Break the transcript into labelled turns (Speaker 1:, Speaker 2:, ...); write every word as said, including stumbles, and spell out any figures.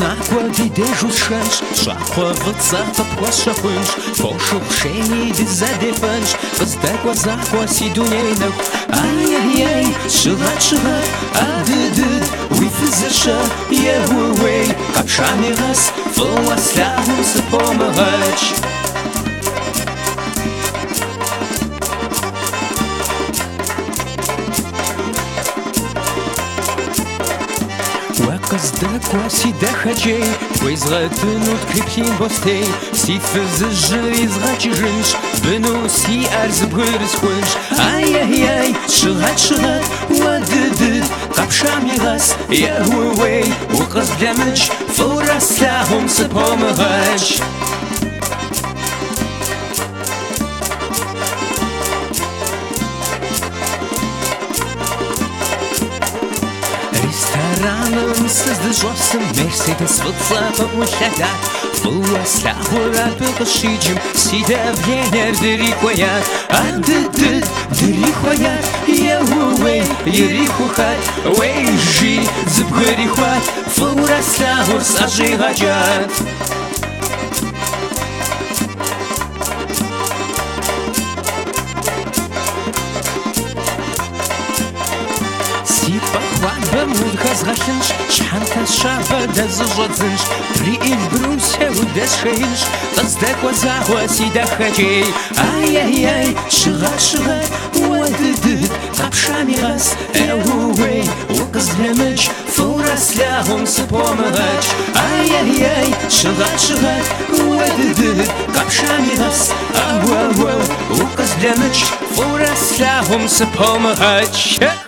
Speaker 1: Nakwa di dejus shans Shakwa vëtsa posa punch Poshu sheni di zade punch Vëzdekwa zakwa si dunjejnëv Aj, aj, aj, shëgat, shëgat Adëdëd, ui fëzëshë Jehuwej, kap shamiras Fëlla slahu së po më hëq Zdekła si dechadziej Twój zratynut kryphin bostej Si fëzëzhë i zraqiżynsh Bënu si arz bërës khunsh Aj, aj, aj, shëgat, shëgat Wadëdëd, kap shamiras Jehuwej, u qës blemëq Fëra slahum së po më hëq Restoranëm së zdëgjosëm Mercedes vëtsa për më shadat Fëlla slahurat për këshigjëm Si dhe vjener dëri kojat Adëdëd, dëri kojat Jehuwej, jëri kuhat Wej zhi, zëbgëri huat Fëlla slahur sa zhiga gjat Si pëhvat bëmud kazgashënsh Shhantas shabë dhe zëzhodzënsh Pri il bruse u dhe shkënsh Vëzdekwa zahua si dhe khëgjej Aj, aj, aj, shëgat, shëgat Wadëdëd, kap shamiras Jehuwej, u qëzblemëq Fëra slahum së po më hëq Aj, aj, aj, shëgat, shëgat Wadëdëd, kap shamiras Ahu, ahu, u qëzblemëq Fëra slahum së po më hëq